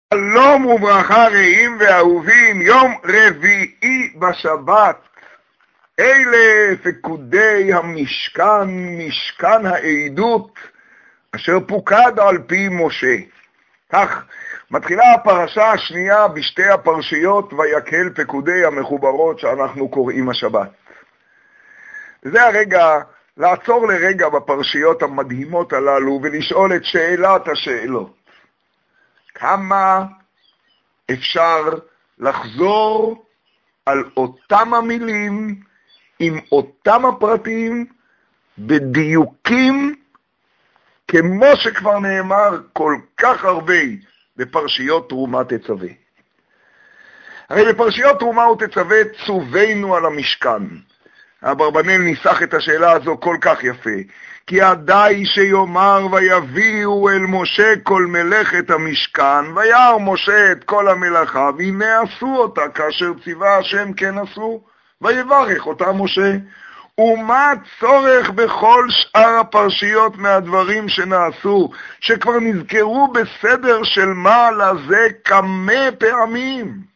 שלום וברכה רעים ואהובים, יום רביעי בשבת. אלה פקודי המשכן, משכן העדות, אשר פוקד על פי משה. כך מתחילה הפרשה השנייה בשתי הפרשיות ויקהל פקודי המחוברות שאנחנו קוראים השבת. זה הרגע לעצור לרגע בפרשיות המדהימות הללו ולשאול את שאלת השאלות. כמה אפשר לחזור על אותם המילים עם אותם הפרטים בדיוקים כמו שכבר נאמר כל כך הרבה בפרשיות תרומה תצווה. הרי בפרשיות תרומה ותצווה צווינו על המשכן. אברבנאל ניסח את השאלה הזו כל כך יפה. כי עדי שיאמר ויביאו אל משה כל מלאכת המשכן, וירא משה את כל המלאכה, והנה עשו אותה כאשר ציווה השם כן עשו, ויברך אותה משה. ומה צורך בכל שאר הפרשיות מהדברים שנעשו, שכבר נזכרו בסדר של מה לזה כמה פעמים?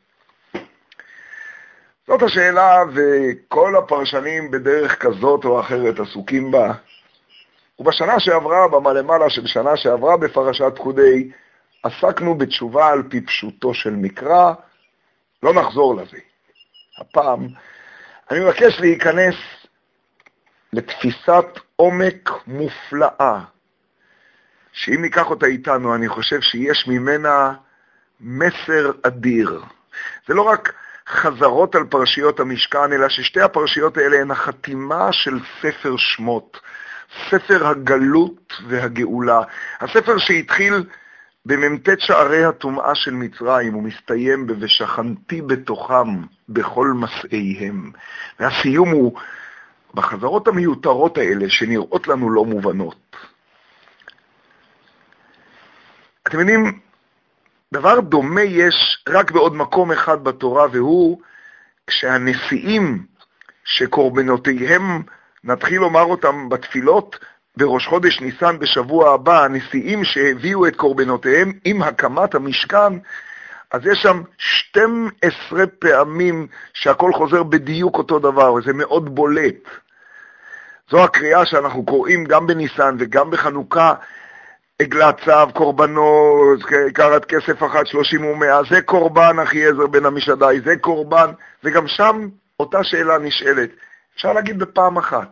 זאת השאלה, וכל הפרשנים בדרך כזאת או אחרת עסוקים בה. ובשנה שעברה, במעלה של שנה שעברה בפרשת פקודי, עסקנו בתשובה על פי פשוטו של מקרא. לא נחזור לזה. הפעם אני מבקש להיכנס לתפיסת עומק מופלאה, שאם ניקח אותה איתנו, אני חושב שיש ממנה מסר אדיר. זה לא רק חזרות על פרשיות המשכן, אלא ששתי הפרשיות האלה הן החתימה של ספר שמות, ספר הגלות והגאולה. הספר שהתחיל במ"ט שערי הטומאה של מצרים, ומסתיים ב"ושכנתי בתוכם בכל מסעיהם". והסיום הוא בחזרות המיותרות האלה שנראות לנו לא מובנות. אתם יודעים, דבר דומה יש רק בעוד מקום אחד בתורה, והוא כשהנשיאים שקורבנותיהם נתחיל לומר אותם בתפילות בראש חודש ניסן בשבוע הבא, הנשיאים שהביאו את קורבנותיהם עם הקמת המשכן, אז יש שם 12 פעמים שהכל חוזר בדיוק אותו דבר, וזה מאוד בולט. זו הקריאה שאנחנו קוראים גם בניסן וגם בחנוכה, עגלת צב, קורבנות, קרת כסף אחת 30 ו100, זה קורבן אחיעזר בן עמישדי, זה קורבן, וגם שם אותה שאלה נשאלת. אפשר להגיד בפעם אחת.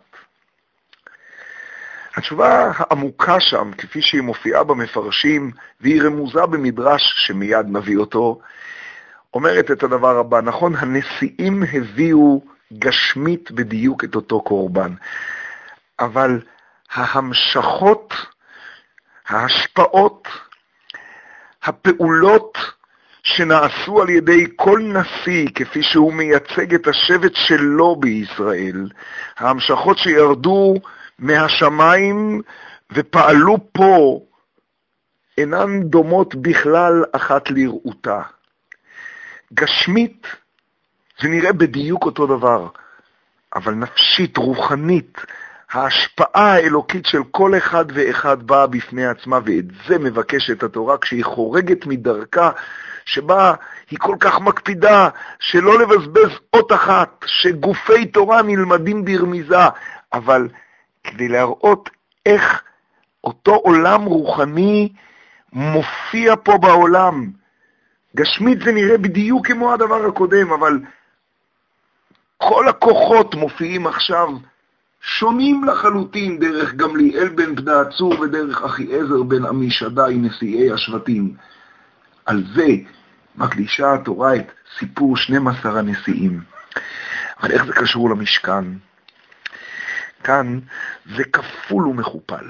התשובה העמוקה שם, כפי שהיא מופיעה במפרשים, והיא רמוזה במדרש שמיד נביא אותו, אומרת את הדבר הבא. נכון, הנשיאים הביאו גשמית בדיוק את אותו קורבן, אבל ההמשכות, ההשפעות, הפעולות שנעשו על ידי כל נשיא, כפי שהוא מייצג את השבט שלו בישראל, ההמשכות שירדו מהשמיים ופעלו פה, אינן דומות בכלל אחת לרעותה. גשמית זה נראה בדיוק אותו דבר, אבל נפשית, רוחנית, ההשפעה האלוקית של כל אחד ואחד באה בפני עצמה, ואת זה מבקשת התורה כשהיא חורגת מדרכה, שבה היא כל כך מקפידה שלא לבזבז אות אחת, שגופי תורה נלמדים ברמיזה, אבל כדי להראות איך אותו עולם רוחני מופיע פה בעולם. גשמית זה נראה בדיוק כמו הדבר הקודם, אבל כל הכוחות מופיעים עכשיו שונים לחלוטין, דרך גמליאל בן פדעצור ודרך אחיעזר בן עמישדי נשיאי השבטים. על זה מקדישה התורה את סיפור 12 הנשיאים. אבל איך זה קשור למשכן? כאן זה כפול ומכופל.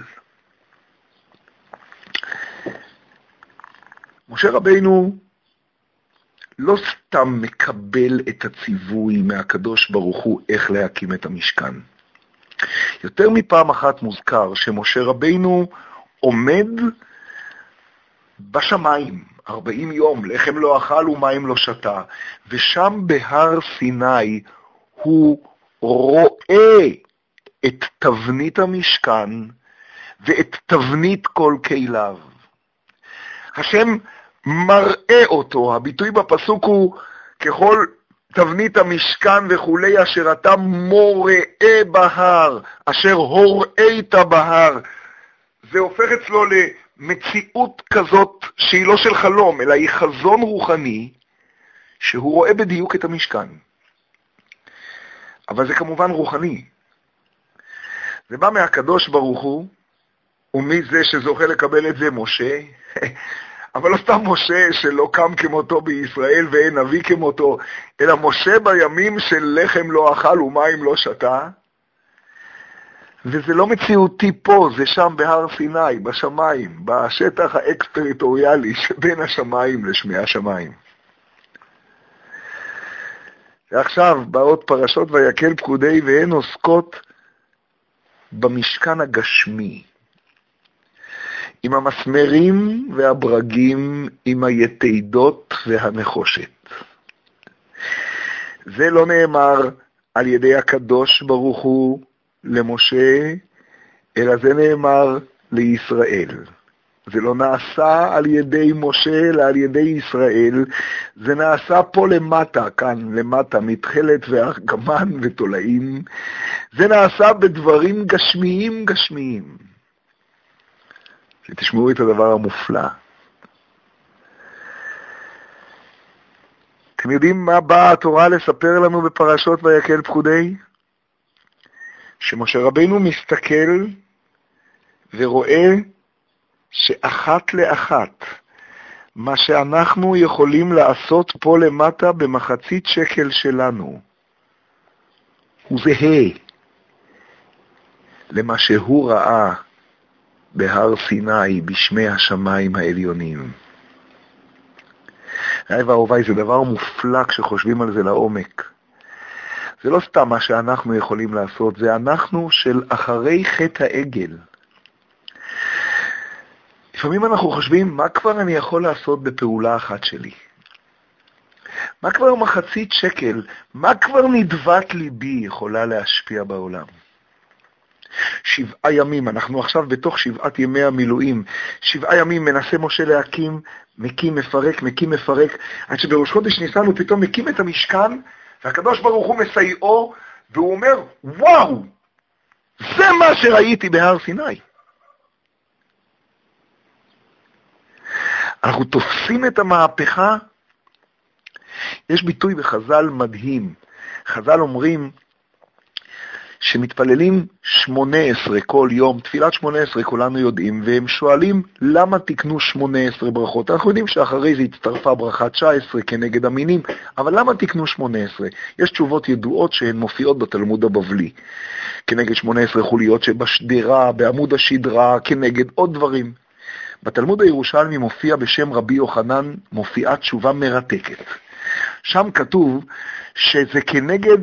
משה רבינו לא סתם מקבל את הציווי מהקדוש ברוך הוא איך להקים את המשכן. יותר מפעם אחת מוזכר שמשה רבינו עומד בשמיים 40 יום, לחם לא אכל ומים לא שתה, ושם בהר סיני הוא רואה את תבנית המשכן ואת תבנית כל כליו. השם מראה אותו. הביטוי בפסוק הוא ככל תבנית המשכן וכולי, אשר אתה מוראה בהר, אשר הוראית בהר. זה הופך אצלו למציאות כזאת שהיא לא של חלום, אלא היא חזון רוחני, שהוא רואה בדיוק את המשכן. אבל זה כמובן רוחני. זה בא מהקדוש ברוך הוא, ומי זה שזוכה לקבל את זה? משה. אבל לא סתם משה שלא קם כמותו בישראל ואין נביא כמותו, אלא משה בימים של לחם לא אכל ומים לא שתה. וזה לא מציאותי פה, זה שם בהר סיני, בשמיים, בשטח האקס-טריטוריאלי שבין השמיים לשמי השמיים. ועכשיו באות פרשות ויקל פקודי, והן עוסקות במשכן הגשמי. עם המסמרים והברגים, עם היתידות והנחושת. זה לא נאמר על ידי הקדוש ברוך הוא למשה, אלא זה נאמר לישראל. זה לא נעשה על ידי משה, אלא על ידי ישראל. זה נעשה פה למטה, כאן למטה, מתחלת וארגמן ותולעים. זה נעשה בדברים גשמיים גשמיים. שתשמעו את הדבר המופלא. אתם יודעים מה באה התורה לספר לנו בפרשות ויקל פקודי? שמשה רבינו מסתכל ורואה שאחת לאחת מה שאנחנו יכולים לעשות פה למטה במחצית שקל שלנו הוא זהה למה שהוא ראה בהר סיני בשמי השמיים העליונים. ראי ואהוביי, זה דבר מופלא כשחושבים על זה לעומק. זה לא סתם מה שאנחנו יכולים לעשות, זה אנחנו של אחרי חטא העגל. לפעמים אנחנו חושבים, מה כבר אני יכול לעשות בפעולה אחת שלי? מה כבר מחצית שקל, מה כבר נדבת ליבי יכולה להשפיע בעולם? 7 ימים, אנחנו עכשיו בתוך 7 ימי המילואים, 7 ימים מנסה משה להקים, מקים, מפרק, מקים, מפרק, עד שבראש חודש ניסן הוא פתאום מקים את המשכן, והקדוש ברוך הוא מסייעו, והוא אומר, וואו, זה מה שראיתי בהר סיני. אנחנו תופסים את המהפכה. יש ביטוי בחז"ל מדהים. חז"ל אומרים שמתפללים 18 כל יום, תפילת 18 כולנו יודעים, והם שואלים למה תקנו 18 ברכות. אנחנו יודעים שאחרי זה הצטרפה ברכה 19 כנגד המינים, אבל למה תקנו 18? יש תשובות ידועות שהן מופיעות בתלמוד הבבלי, כנגד 18 חוליות שבשדרה, בעמוד השדרה, כנגד עוד דברים. בתלמוד הירושלמי מופיע בשם רבי יוחנן, מופיעה תשובה מרתקת. שם כתוב שזה כנגד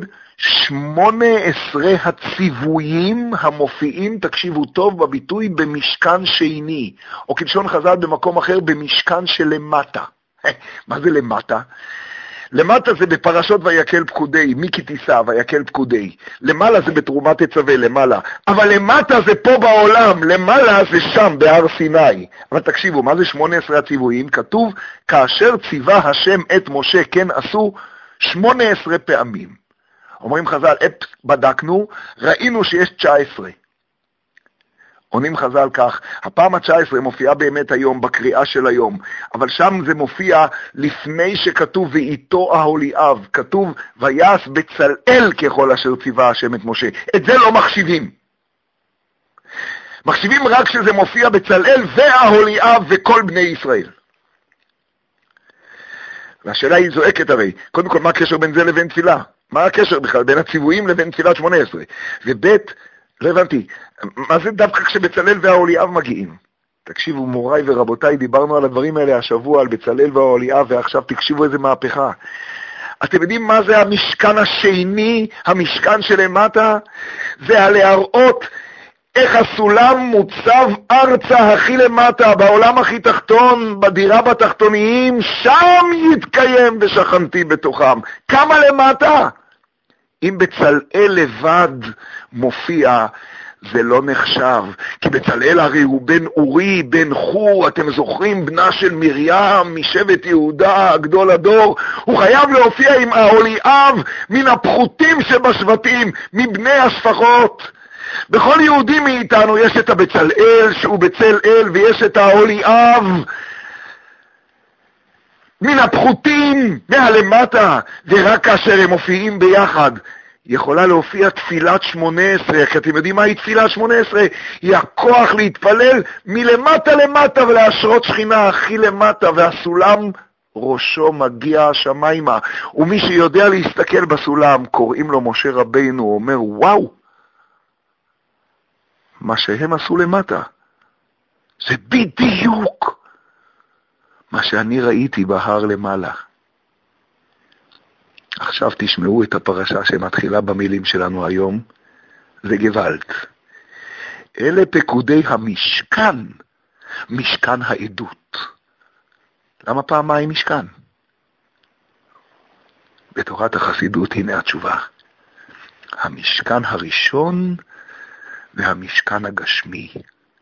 18 הציוויים המופיעים, תקשיבו טוב, בביטוי במשכן שני, או כלשון חז"ל במקום אחר, במשכן שלמטה. מה זה למטה? למטה זה בפרשות ויקל פקודי, מי כי תישא ויקל פקודי. למעלה זה בתרומת תצווה, למעלה. אבל למטה זה פה בעולם, למעלה זה שם בהר סיני. אבל תקשיבו, מה זה 18 הציוויים? כתוב, כאשר ציווה השם את משה כן עשו 18 פעמים. אומרים חז"ל, בדקנו, ראינו שיש 19. עונים חז"ל כך, הפעם ה-19 מופיעה באמת היום, בקריאה של היום, אבל שם זה מופיע לפני שכתוב ואיתו אהוליאב, כתוב ויעש בצלאל ככל אשר ציווה השם את משה. את זה לא מחשיבים. מחשיבים רק שזה מופיע בצלאל ואהוליאב וכל בני ישראל. והשאלה היא זועקת הרי, קודם כל מה הקשר בין זה לבין תפילה? מה הקשר בכלל בין הציוויים לבין תפילת 18? ובית, לא הבנתי, מה זה דווקא כשבצלאל והאהוליאב מגיעים? תקשיבו מוריי ורבותיי, דיברנו על הדברים האלה השבוע, על בצלאל והאהוליאב, ועכשיו תקשיבו איזה מהפכה. אתם יודעים מה זה המשכן השני, המשכן שלמטה? זה הלהראות איך הסולם מוצב ארצה הכי למטה, בעולם הכי תחתון, בדירה בתחתוניים, שם יתקיים ושכנתי בתוכם. כמה למטה? אם בצלאל לבד מופיע, זה לא נחשב, כי בצלאל הרי הוא בן אורי, בן חור, אתם זוכרים, בנה של מרים, משבט יהודה, גדול הדור, הוא חייב להופיע עם אהוליאב, מן הפחותים שבשבטים, מבני השפחות. בכל יהודי מאיתנו יש את הבצלאל, שהוא בצל אל, ויש את אהוליאב, מן הפחותים, מהלמטה, ורק כאשר הם מופיעים ביחד, יכולה להופיע תפילת 18, כי אתם יודעים מהי תפילת 18? היא הכוח להתפלל מלמטה למטה ולהשרות שכינה הכי למטה, והסולם ראשו מגיע השמיימה, ומי שיודע להסתכל בסולם, קוראים לו משה רבינו, הוא אומר, וואו, מה שהם עשו למטה, זה בדיוק מה שאני ראיתי בהר למעלה. עכשיו תשמעו את הפרשה שמתחילה במילים שלנו היום, זה גוואלד. אלה פקודי המשכן, משכן העדות. למה פעמיים משכן? בתורת החסידות הנה התשובה. המשכן הראשון והמשכן הגשמי.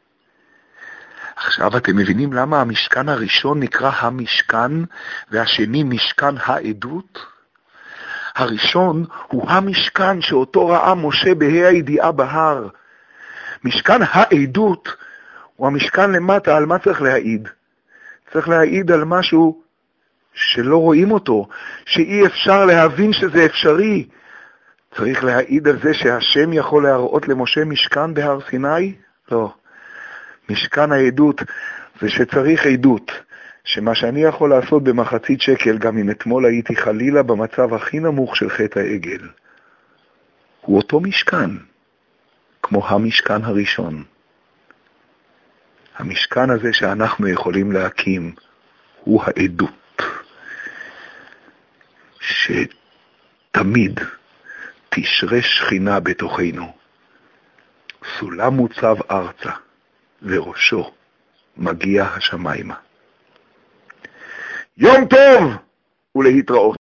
עכשיו אתם מבינים למה המשכן הראשון נקרא המשכן והשני משכן העדות? הראשון הוא המשכן שאותו ראה משה בה"א הידיעה בהר. משכן העדות הוא המשכן למטה, על מה צריך להעיד? צריך להעיד על משהו שלא רואים אותו, שאי אפשר להבין שזה אפשרי. צריך להעיד על זה שהשם יכול להראות למשה משכן בהר סיני? לא. משכן העדות זה שצריך עדות, שמה שאני יכול לעשות במחצית שקל, גם אם אתמול הייתי חלילה במצב הכי נמוך של חטא העגל, הוא אותו משכן, כמו המשכן הראשון. המשכן הזה שאנחנו יכולים להקים הוא העדות, שתמיד תשרה שכינה בתוכנו. סולם מוצב ארצה, וראשו מגיע השמיימה. יום טוב ולהתראות.